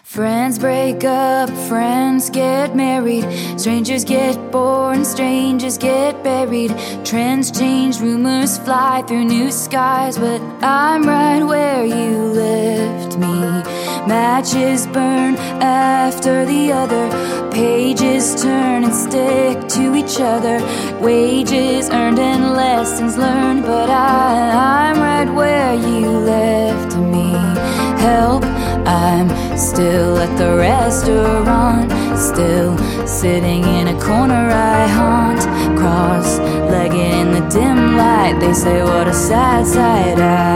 Friends break up, friends get married, strangers get born, strangers get buried. Trends change, rumors fly through new skies, but I'm right where you left me. Matches burn after the other, pages turn and stick to each other. Wages earned and lessons learned, but I'm right where you left me. Help, I'm still at the restaurant, still sitting in a corner I haunt. Cross-legged in the dim light, they say what a sad sight.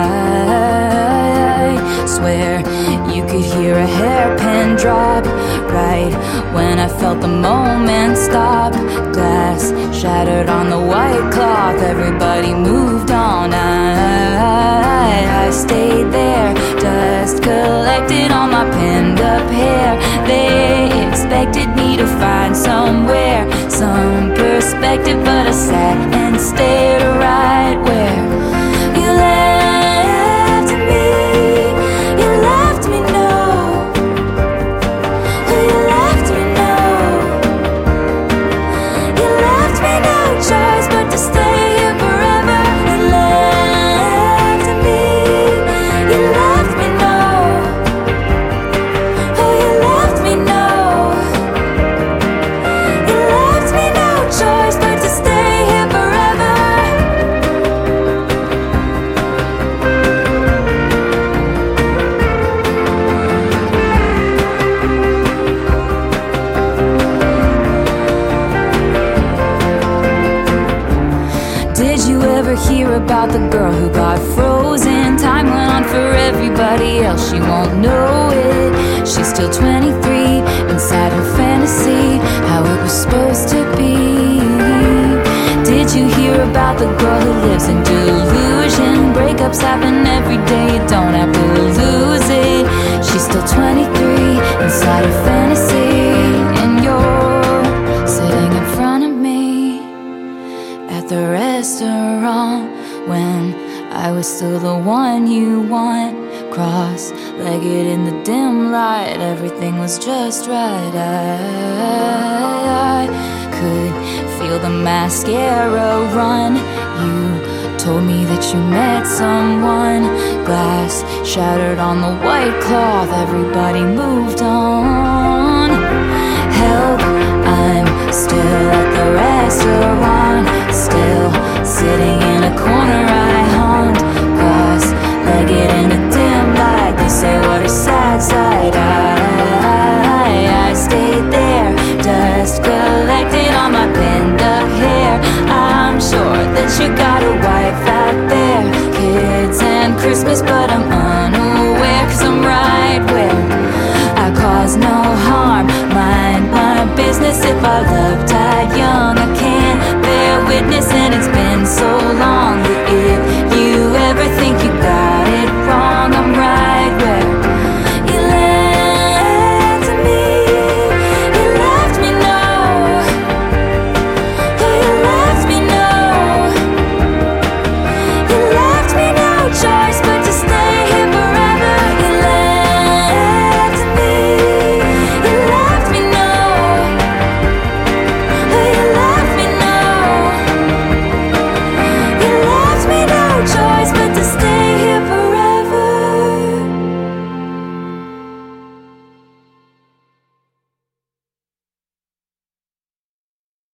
I swear you could hear a hairpin drop right when I felt the moment stop. Glass shattered on the white cloth, everybody moved on. I stayed there, dust collected on my pinned up hair. They expected me to find somewhere, some perspective, but I sat and stared right where you left me. You left me, no. You left me, no. You left me no choice but to stay here forever. You left me. You left me, no. Oh, you left me, no. You left me no choice but to stay here forever. Did you ever hear about the girl who got frozen? Time went on for everybody else, she won't know it. She's still 23, inside her fantasy, how it was supposed to be. Did you hear about the girl who lives in delusion? Breakups happen every day, you don't have to lose it. She's still 23, inside her fantasy, and you're sitting in front of me at the restaurant when I was still the one you want. Cross-legged in the dim light, everything was just right. I could feel the mascara run. You told me that you met someone. Glass shattered on the white cloth, everybody moved on. Help, I'm still at the restaurant, still sitting in a corner I haunt. Cross-legged in the dim light, they say what a sad sight. I stayed there, dust collected on my pinned up hair. I'm sure that you got a wife out there, kids and Christmas, but I'm unaware, 'cause I'm right where I cause no harm, mind my business if I loved.